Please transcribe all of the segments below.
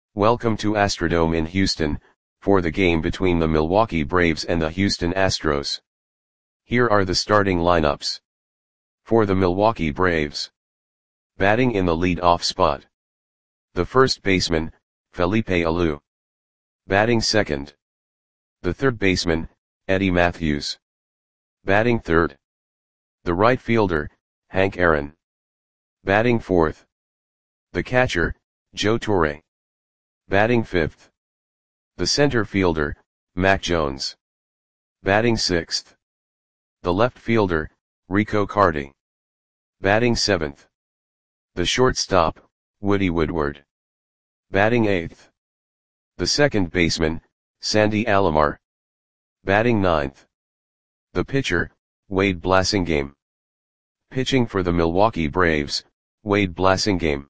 Welcome to Astrodome in Houston, for the game between the Milwaukee Braves and the Houston Astros. Here are the starting lineups. For the Milwaukee Braves. Batting in the lead-off spot. The first baseman, Felipe Alou. Batting second. The third baseman, Eddie Mathews. Batting third. The right fielder, Hank Aaron. Batting fourth. The catcher, Joe Torre. Batting fifth. The center fielder, Mac Jones. Batting sixth. The left fielder, Rico Carty. Batting seventh. The shortstop, Woody Woodward. Batting eighth. The second baseman, Sandy Alomar. Batting ninth. The pitcher, Wade Blasingame. Pitching for the Milwaukee Braves, Wade Blasingame.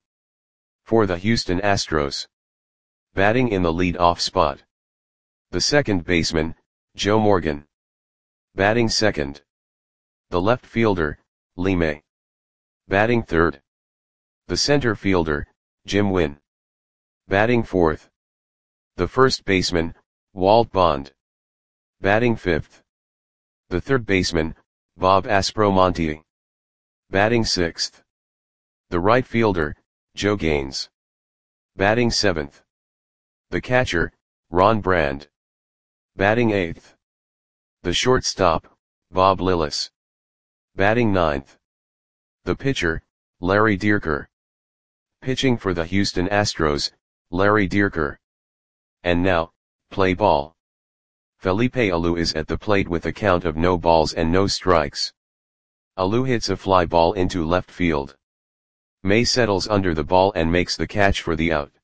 For the Houston Astros. Batting in the lead-off spot. The second baseman, Joe Morgan. Batting second. The left fielder, Lee May. Batting third. The center fielder, Jim Wynn. Batting fourth. The first baseman, Walt Bond. Batting fifth. The third baseman, Bob Aspromonte. Batting sixth. The right fielder, Joe Gaines. Batting seventh. The catcher, Ron Brand. Batting eighth. The shortstop, Bob Lillis. Batting ninth. The pitcher, Larry Dierker. Pitching for the Houston Astros, Larry Dierker. And now, play ball. Felipe Alou is at the plate with a count of no balls and no strikes. Alou hits a fly ball into left field. May settles under the ball and makes the catch for the out.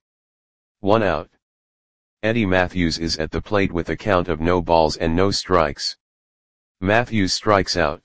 1 out. Eddie Mathews is at the plate with a count of no balls and no strikes. Mathews strikes out.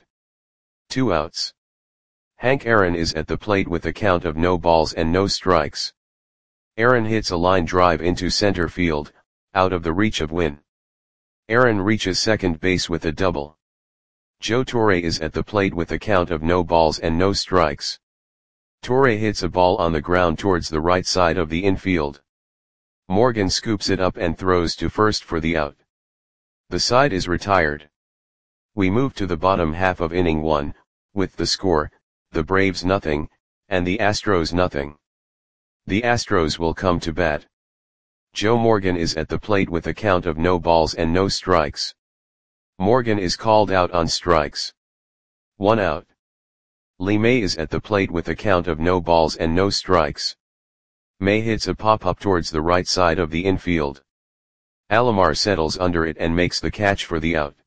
2 outs. Hank Aaron is at the plate with a count of no balls and no strikes. Aaron hits a line drive into center field, out of the reach of Wynn. Aaron reaches second base with a double. Joe Torre is at the plate with a count of no balls and no strikes. Torre hits a ball on the ground towards the right side of the infield. Morgan scoops it up and throws to first for the out. The side is retired. We move to the bottom half of inning 1, with the score, the Braves nothing, and the Astros nothing. The Astros will come to bat. Joe Morgan is at the plate with a count of no balls and no strikes. Morgan is called out on strikes. 1 out. Lee May is at the plate with a count of no balls and no strikes. May hits a pop-up towards the right side of the infield. Alomar settles under it and makes the catch for the out.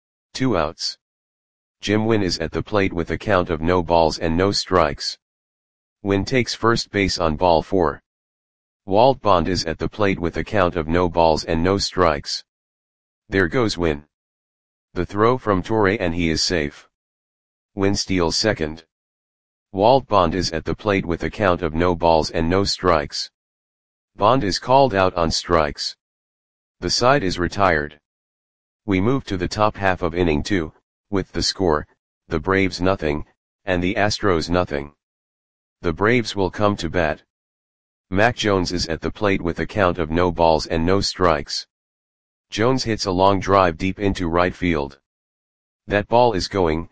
2 outs. Jim Wynn is at the plate with a count of no balls and no strikes. Wynn takes first base on ball 4. Walt Bond is at the plate with a count of no balls and no strikes. There goes Wynn. The throw from Torre and he is safe. Wynn steals second. Walt Bond is at the plate with a count of no balls and no strikes. Bond is called out on strikes. The side is retired. We move to the top half of inning 2, with the score, the Braves nothing, and the Astros nothing. The Braves will come to bat. Mac Jones is at the plate with a count of no balls and no strikes. Jones hits a long drive deep into right field. That ball is gone.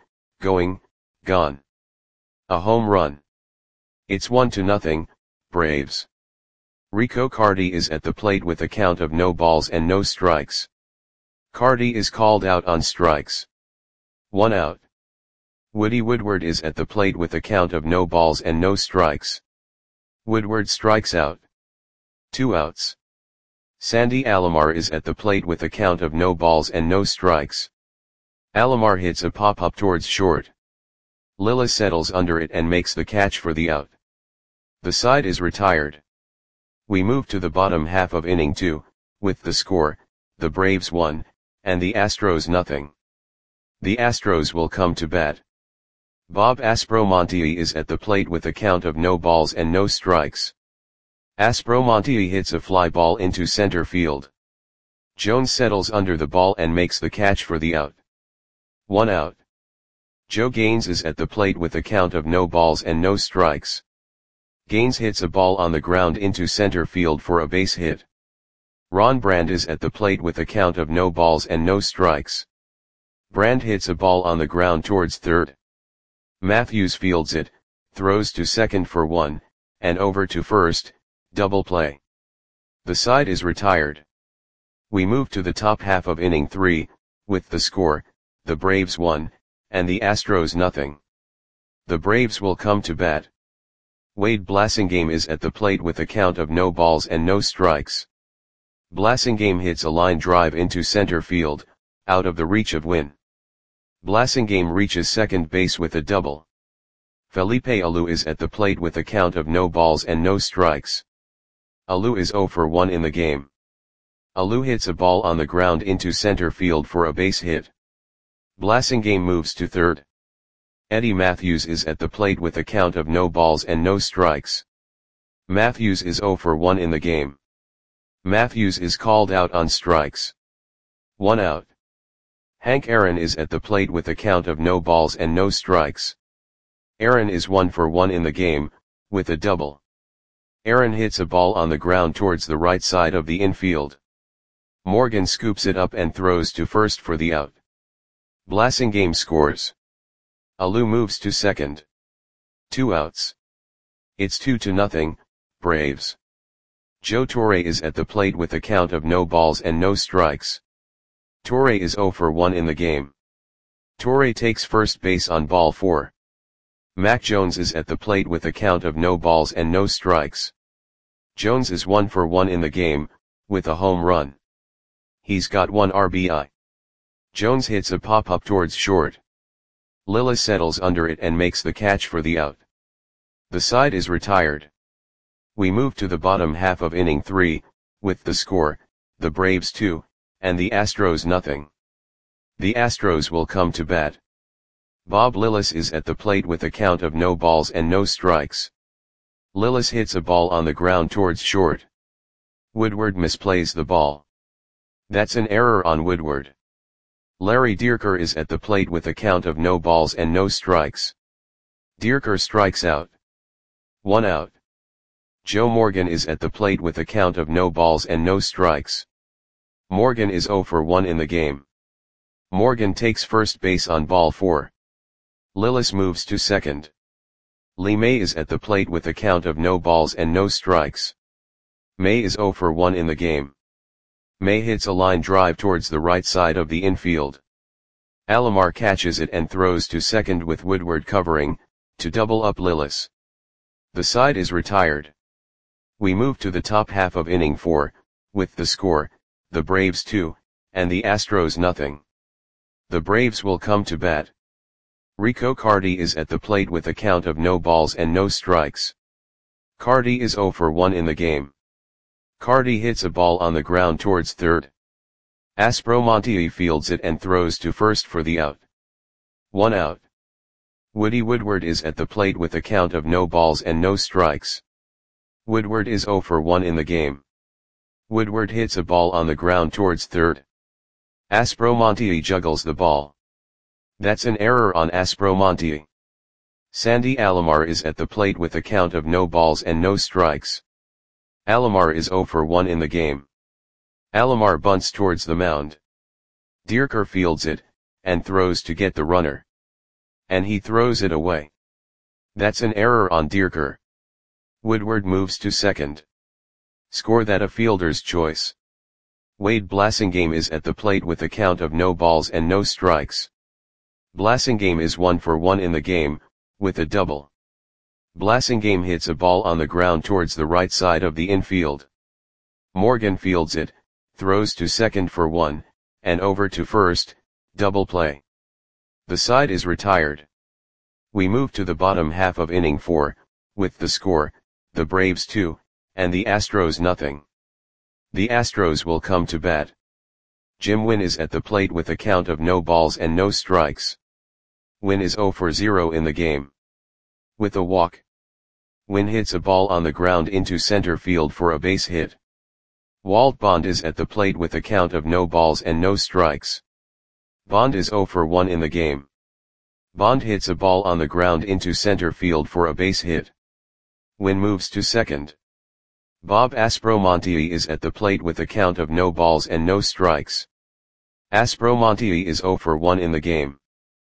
A home run. It's 1-0, Braves. Rico Carty is at the plate with a count of no balls and no strikes. Carty is called out on strikes. 1 out. Woody Woodward is at the plate with a count of no balls and no strikes. Woodward strikes out. 2 outs. Sandy Alomar is at the plate with a count of no balls and no strikes. Alomar hits a pop-up towards short. Lillis settles under it and makes the catch for the out. The side is retired. We move to the bottom half of inning 2, with the score, the Braves 1, and the Astros nothing. The Astros will come to bat. Bob Aspromonte is at the plate with a count of no balls and no strikes. Aspromonte hits a fly ball into center field. Jones settles under the ball and makes the catch for the out. 1 out. Joe Gaines is at the plate with a count of no balls and no strikes. Gaines hits a ball on the ground into center field for a base hit. Ron Brand is at the plate with a count of no balls and no strikes. Brand hits a ball on the ground towards third. Matthews fields it, throws to second for one, and over to first, double play. The side is retired. We move to the top half of inning 3, with the score, the Braves 1, and the Astros nothing. The Braves will come to bat. Wade Blasingame is at the plate with a count of no balls and no strikes. Blasingame hits a line drive into center field, out of the reach of Winn. Blasingame reaches second base with a double. Felipe Alou is at the plate with a count of no balls and no strikes. Alou is 0 for 1 in the game. Alou hits a ball on the ground into center field for a base hit. Blasingame moves to third. Eddie Matthews is at the plate with a count of no balls and no strikes. Matthews is 0 for 1 in the game. Matthews is called out on strikes. 1 out. Hank Aaron is at the plate with a count of no balls and no strikes. Aaron is 1 for 1 in the game, with a double. Aaron hits a ball on the ground towards the right side of the infield. Morgan scoops it up and throws to first for the out. Blasingame scores. Alou moves to second. 2 outs. It's 2-0, Braves. Joe Torre is at the plate with a count of no balls and no strikes. Torre is 0 for 1 in the game. Torre takes first base on ball 4. Mac Jones is at the plate with a count of no balls and no strikes. Jones is 1 for 1 in the game, with a home run. He's got 1 RBI. Jones hits a pop-up towards short. Lillis settles under it and makes the catch for the out. The side is retired. We move to the bottom half of inning 3, with the score, the Braves 2, and the Astros nothing. The Astros will come to bat. Bob Lillis is at the plate with a count of no balls and no strikes. Lillis hits a ball on the ground towards short. Woodward misplays the ball. That's an error on Woodward. Larry Dierker is at the plate with a count of no balls and no strikes. Dierker strikes out. 1 out. Joe Morgan is at the plate with a count of no balls and no strikes. Morgan is 0 for 1 in the game. Morgan takes first base on ball 4. Lillis moves to second. Lee May is at the plate with a count of no balls and no strikes. May is 0 for 1 in the game. May hits a line drive towards the right side of the infield. Alomar catches it and throws to second with Woodward covering, to double up Lillis. The side is retired. We move to the top half of inning 4, with the score, the Braves 2, and the Astros nothing. The Braves will come to bat. Rico Carty is at the plate with a count of no balls and no strikes. Carty is 0 for 1 in the game. Carty hits a ball on the ground towards third. Aspromonte fields it and throws to first for the out. 1 out. Woody Woodward is at the plate with a count of no balls and no strikes. Woodward is 0 for 1 in the game. Woodward hits a ball on the ground towards third. Aspromonte juggles the ball. That's an error on Aspromonte. Sandy Alomar is at the plate with a count of no balls and no strikes. Alomar is 0 for 1 in the game. Alomar bunts towards the mound. Dierker fields it, and throws to get the runner. And he throws it away. That's an error on Dierker. Woodward moves to second. Score that a fielder's choice. Wade Blasingame is at the plate with a count of no balls and no strikes. Blasingame is 1 for 1 in the game, with a double. Blasingame hits a ball on the ground towards the right side of the infield. Morgan fields it, throws to second for 1, and over to first, double play. The side is retired. We move to the bottom half of inning 4, with the score, the Braves 2, and the Astros nothing. The Astros will come to bat. Jim Wynn is at the plate with a count of no balls and no strikes. Wynn is 0 for 0 in the game. With a walk. Wynn hits a ball on the ground into center field for a base hit. Walt Bond is at the plate with a count of no balls and no strikes. Bond is 0 for 1 in the game. Bond hits a ball on the ground into center field for a base hit. Wynn moves to second. Bob Aspromonte is at the plate with a count of no balls and no strikes. Aspromonte is 0 for 1 in the game.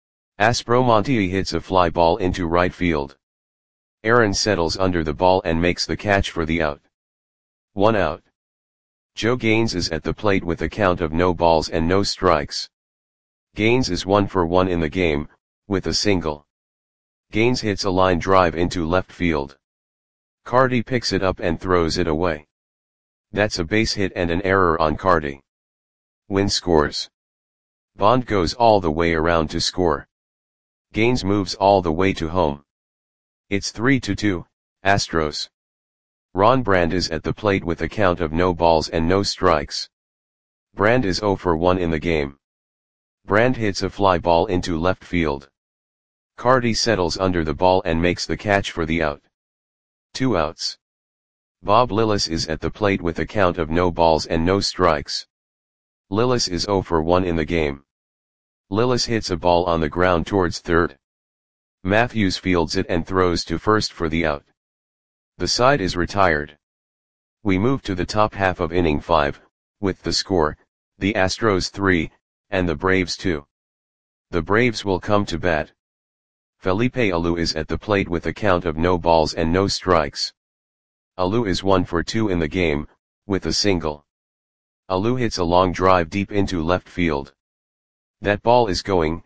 Aspromonte hits a fly ball into right field. Aaron settles under the ball and makes the catch for the out. 1 out. Joe Gaines is at the plate with a count of no balls and no strikes. Gaines is 1 for 1 in the game, with a single. Gaines hits a line drive into left field. Carty picks it up and throws it away. That's a base hit and an error on Carty. Wynn scores. Bond goes all the way around to score. Gaines moves all the way to home. It's 3-2, Astros. Ron Brand is at the plate with a count of no balls and no strikes. Brand is 0 for 1 in the game. Brand hits a fly ball into left field. Carty settles under the ball and makes the catch for the out. 2 outs. Bob Lillis is at the plate with a count of no balls and no strikes. Lillis is 0 for 1 in the game. Lillis hits a ball on the ground towards third. Matthews fields it and throws to first for the out. The side is retired. We move to the top half of inning 5, with the score, the Astros 3, and the Braves 2. The Braves will come to bat. Felipe Alou is at the plate with a count of no balls and no strikes. Alou is 1 for 2 in the game, with a single. Alou hits a long drive deep into left field. That ball is going,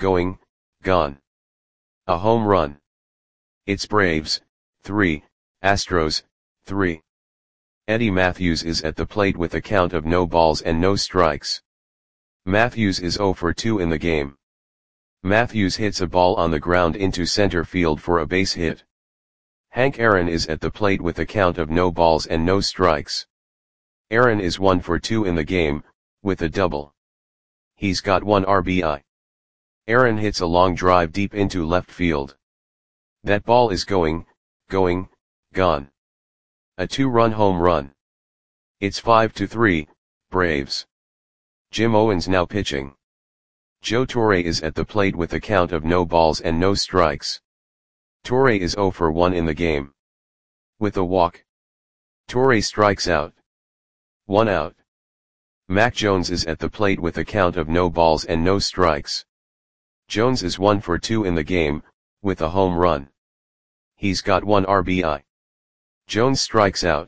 gone. A home run. It's Braves, 3, Astros, 3. Eddie Matthews is at the plate with a count of no balls and no strikes. Matthews is 0 for 2 in the game. Matthews hits a ball on the ground into center field for a base hit. Hank Aaron is at the plate with a count of no balls and no strikes. Aaron is 1 for 2 in the game, with a double. He's got 1 RBI. Aaron hits a long drive deep into left field. That ball is going, gone. A 2-run home run. It's 5-3, Braves. Jim Owens now pitching. Joe Torre is at the plate with a count of no balls and no strikes. Torre is 0 for 1 in the game. With a walk. Torre strikes out. 1 out. Mac Jones is at the plate with a count of no balls and no strikes. Jones is 1 for 2 in the game, with a home run. He's got 1 RBI. Jones strikes out.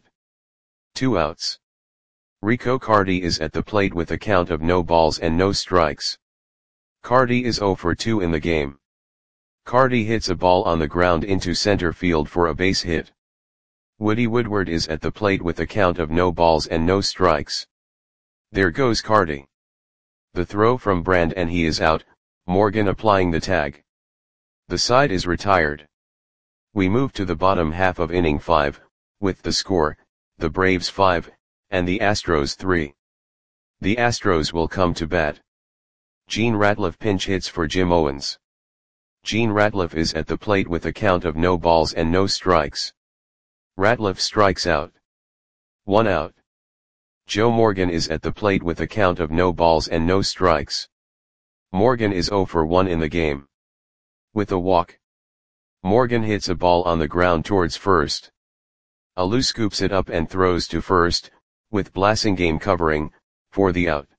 2 outs. Rico Carty is at the plate with a count of no balls and no strikes. Carty is 0 for 2 in the game. Carty hits a ball on the ground into center field for a base hit. Woody Woodward is at the plate with a count of no balls and no strikes. There goes Carty. The throw from Brand and he is out, Morgan applying the tag. The side is retired. We move to the bottom half of inning 5, with the score, the Braves 5, and the Astros 3. The Astros will come to bat. Gene Ratliff pinch hits for Jim Owens. Gene Ratliff is at the plate with a count of no balls and no strikes. Ratliff strikes out. 1 out. Joe Morgan is at the plate with a count of no balls and no strikes. Morgan is 0 for 1 in the game. With a walk. Morgan hits a ball on the ground towards first. Alou scoops it up and throws to first, with Blasingame covering, for the out.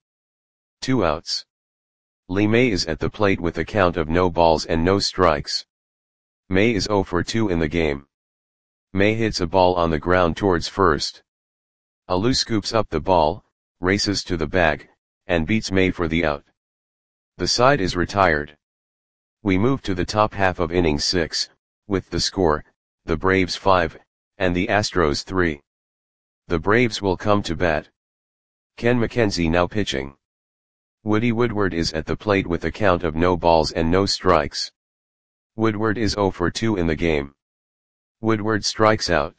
2 outs. Lee May is at the plate with a count of no balls and no strikes. May is 0 for 2 in the game. May hits a ball on the ground towards first. Alou scoops up the ball, races to the bag, and beats May for the out. The side is retired. We move to the top half of inning 6, with the score, the Braves 5, and the Astros 3. The Braves will come to bat. Ken McKenzie now pitching. Woody Woodward is at the plate with a count of no balls and no strikes. Woodward is 0 for 2 in the game. Woodward strikes out.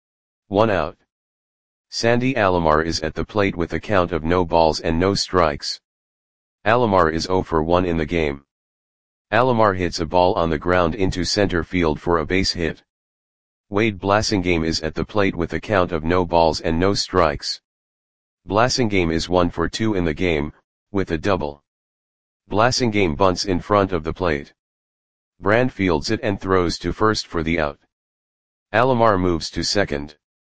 1 out. Sandy Alomar is at the plate with a count of no balls and no strikes. Alomar is 0 for 1 in the game. Alomar hits a ball on the ground into center field for a base hit. Wade Blasingame is at the plate with a count of no balls and no strikes. Blasingame is 1 for 2 in the game, with a double. Blasingame bunts in front of the plate. Brand fields it and throws to first for the out. Alomar moves to second.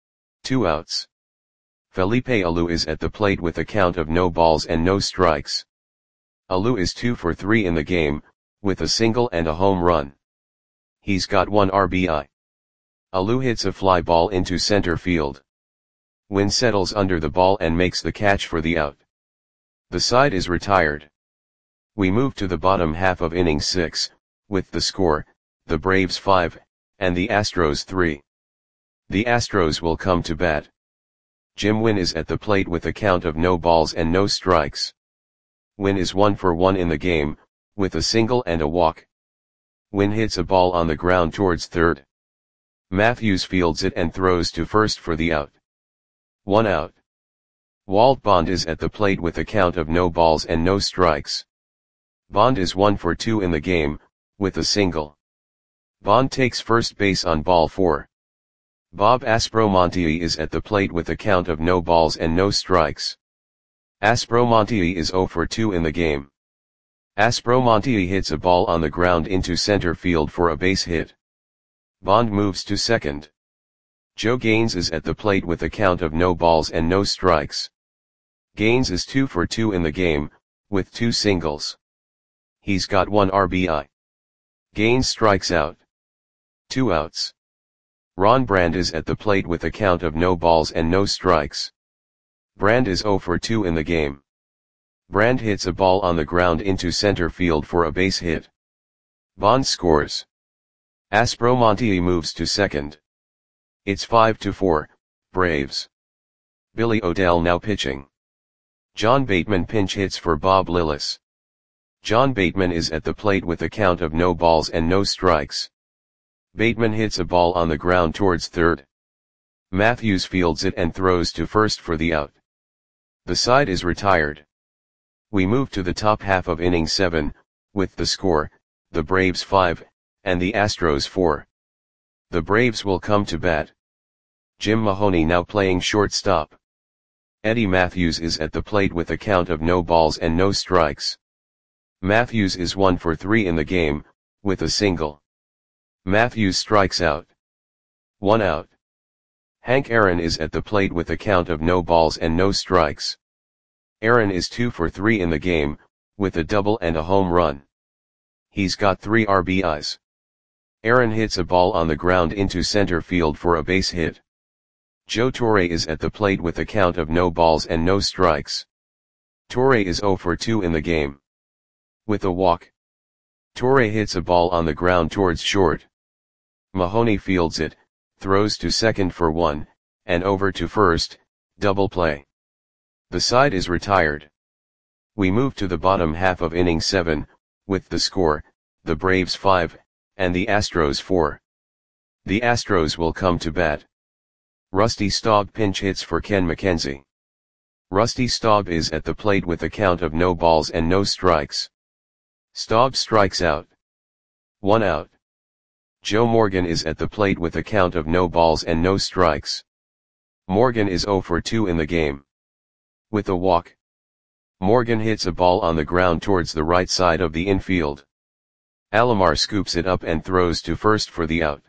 2 outs. Felipe Alou is at the plate with a count of no balls and no strikes. Alou is 2 for 3 in the game, with a single and a home run. He's got 1 RBI. Alou hits a fly ball into center field. Wynn settles under the ball and makes the catch for the out. The side is retired. We move to the bottom half of inning 6, with the score, the Braves 5, and the Astros 3. The Astros will come to bat. Jim Wynn is at the plate with a count of no balls and no strikes. Wynn is 1 for 1 in the game, with a single and a walk. Wynn hits a ball on the ground towards third. Matthews fields it and throws to first for the out. 1 out. Walt Bond is at the plate with a count of no balls and no strikes. Bond is 1 for 2 in the game, with a single. Bond takes first base on ball 4. Bob Aspromonte is at the plate with a count of no balls and no strikes. Aspromonte is 0 for 2 in the game. Aspromonte hits a ball on the ground into center field for a base hit. Bond moves to second. Joe Gaines is at the plate with a count of no balls and no strikes. Gaines is 2 for 2 in the game, with 2 singles. He's got 1 RBI. Gaines strikes out. 2 outs. Ron Brand is at the plate with a count of no balls and no strikes. Brand is 0 for 2 in the game. Brand hits a ball on the ground into center field for a base hit. Bond scores. Aspromonte moves to second. It's 5-4, Braves. Billy O'Dell now pitching. John Bateman pinch hits for Bob Lillis. John Bateman is at the plate with a count of no balls and no strikes. Bateman hits a ball on the ground towards third. Matthews fields it and throws to first for the out. The side is retired. We move to the top half of inning 7, with the score, the Braves 5, and the Astros 4. The Braves will come to bat. Jim Mahoney now playing shortstop. Eddie Matthews is at the plate with a count of no balls and no strikes. Matthews is 1 for 3 in the game, with a single. Matthews strikes out. 1 out. Hank Aaron is at the plate with a count of no balls and no strikes. Aaron is 2 for 3 in the game, with a double and a home run. He's got 3 RBIs. Aaron hits a ball on the ground into center field for a base hit. Joe Torre is at the plate with a count of no balls and no strikes. Torre is 0 for 2 in the game. With a walk. Torre hits a ball on the ground towards short. Mahoney fields it, throws to second for 1, and over to first, double play. The side is retired. We move to the bottom half of inning 7, with the score, the Braves 5, and the Astros 4. The Astros will come to bat. Rusty Staub pinch hits for Ken McKenzie. Rusty Staub is at the plate with a count of no balls and no strikes. Staub strikes out. 1 out. Joe Morgan is at the plate with a count of no balls and no strikes. Morgan is 0 for 2 in the game. With a walk. Morgan hits a ball on the ground towards the right side of the infield. Alomar scoops it up and throws to first for the out.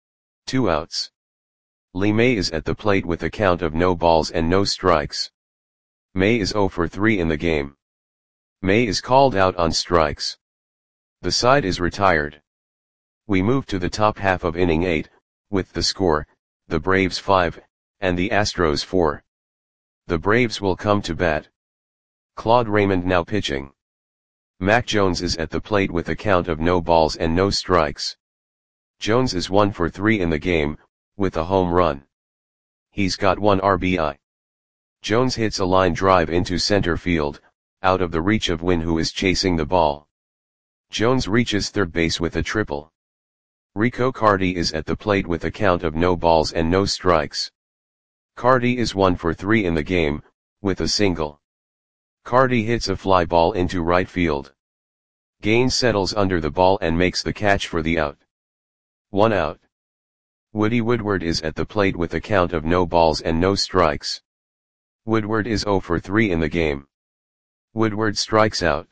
2 outs. Lee May is at the plate with a count of no balls and no strikes. May is 0 for 3 in the game. May is called out on strikes. The side is retired. We move to the top half of inning 8, with the score, the Braves 5, and the Astros 4. The Braves will come to bat. Claude Raymond now pitching. Mac Jones is at the plate with a count of no balls and no strikes. Jones is 1 for 3 in the game, with a home run. He's got 1 RBI. Jones hits a line drive into center field, out of the reach of Wynn, who is chasing the ball. Jones reaches third base with a triple. Rico Carty is at the plate with a count of no balls and no strikes. Carty is 1 for 3 in the game, with a single. Carty hits a fly ball into right field. Gaines settles under the ball and makes the catch for the out. 1 out. Woody Woodward is at the plate with a count of no balls and no strikes. Woodward is 0 for 3 in the game. Woodward strikes out.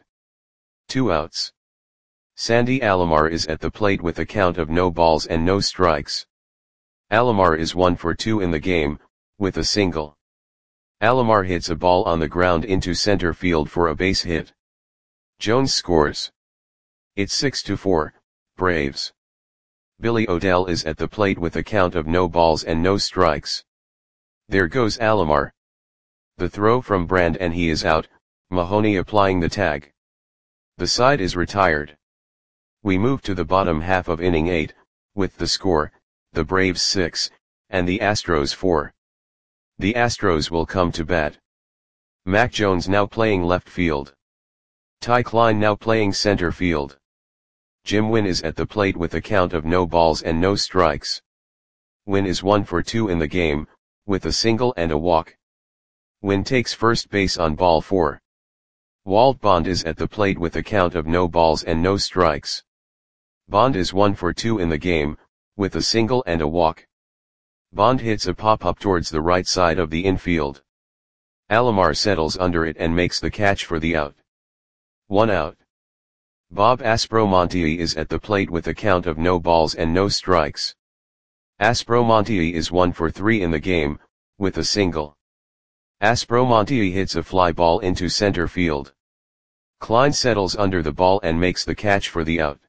2 outs. Sandy Alomar is at the plate with a count of no balls and no strikes. Alomar is 1 for 2 in the game, with a single. Alomar hits a ball on the ground into center field for a base hit. Jones scores. It's 6-4, Braves. Billy O'Dell is at the plate with a count of no balls and no strikes. There goes Alomar. The throw from Brand and he is out, Mahoney applying the tag. The side is retired. We move to the bottom half of inning 8, with the score, the Braves 6, and the Astros 4. The Astros will come to bat. Mac Jones now playing left field. Ty Klein now playing center field. Jim Wynn is at the plate with a count of no balls and no strikes. Wynn is 1 for 2 in the game, with a single and a walk. Wynn takes first base on ball 4. Walt Bond is at the plate with a count of no balls and no strikes. Bond is 1 for 2 in the game, with a single and a walk. Bond hits a pop-up towards the right side of the infield. Alomar settles under it and makes the catch for the out. 1 out. Bob Aspromonte is at the plate with a count of no balls and no strikes. Aspromonte is 1 for 3 in the game, with a single. Aspromonte hits a fly ball into center field. Klein settles under the ball and makes the catch for the out.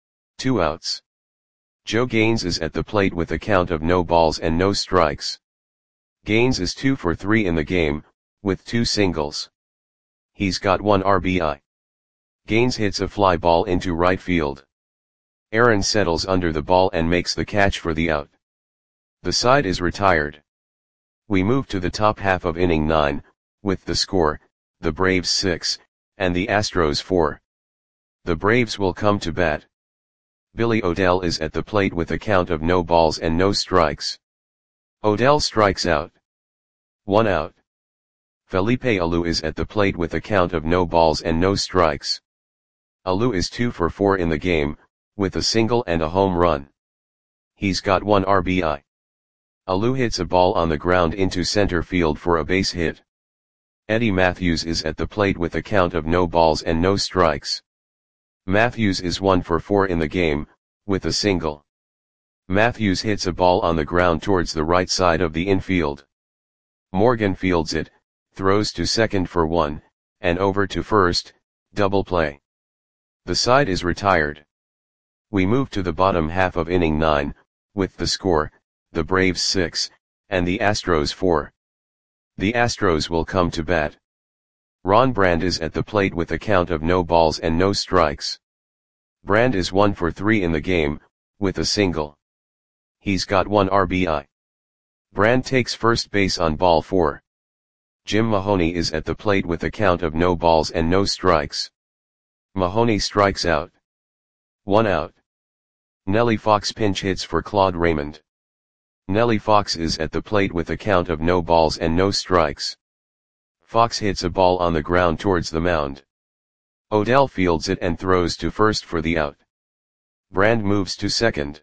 2 outs. Joe Gaines is at the plate with a count of no balls and no strikes. Gaines is 2 for 3 in the game, with 2 singles. He's got 1 RBI. Gaines hits a fly ball into right field. Aaron settles under the ball and makes the catch for the out. The side is retired. We move to the top half of inning 9, with the score, the Braves 6, and the Astros 4. The Braves will come to bat. Billy O'Dell is at the plate with a count of no balls and no strikes. O'Dell strikes out. 1 out. Felipe Alou is at the plate with a count of no balls and no strikes. Alou is 2 for 4 in the game, with a single and a home run. He's got 1 RBI. Alou hits a ball on the ground into center field for a base hit. Eddie Matthews is at the plate with a count of no balls and no strikes. Matthews is 1 for 4 in the game, with a single. Matthews hits a ball on the ground towards the right side of the infield. Morgan fields it, throws to second for 1, and over to first, double play. The side is retired. We move to the bottom half of inning 9, with the score, the Braves 6, and the Astros 4. The Astros will come to bat. Ron Brand is at the plate with a count of no balls and no strikes. Brand is 1 for 3 in the game, with a single. He's got 1 RBI. Brand takes first base on ball 4. Jim Mahoney is at the plate with a count of no balls and no strikes. Mahoney strikes out. 1 out. Nellie Fox pinch hits for Claude Raymond. Nellie Fox is at the plate with a count of no balls and no strikes. Fox hits a ball on the ground towards the mound. O'Dell fields it and throws to first for the out. Brand moves to second.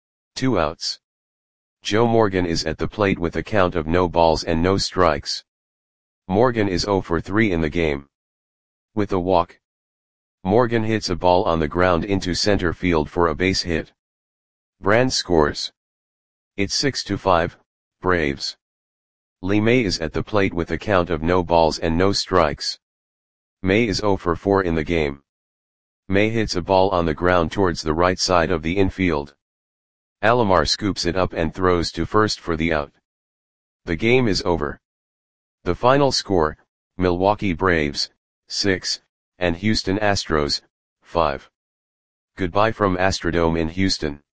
2 outs. Joe Morgan is at the plate with a count of no balls and no strikes. Morgan is 0 for 3 in the game. With a walk. Morgan hits a ball on the ground into center field for a base hit. Brand scores. It's 6-5, Braves. Lee May is at the plate with a count of no balls and no strikes. May is 0 for 4 in the game. May hits a ball on the ground towards the right side of the infield. Alomar scoops it up and throws to first for the out. The game is over. The final score, Milwaukee Braves, 6, and Houston Astros, 5. Goodbye from Astrodome in Houston.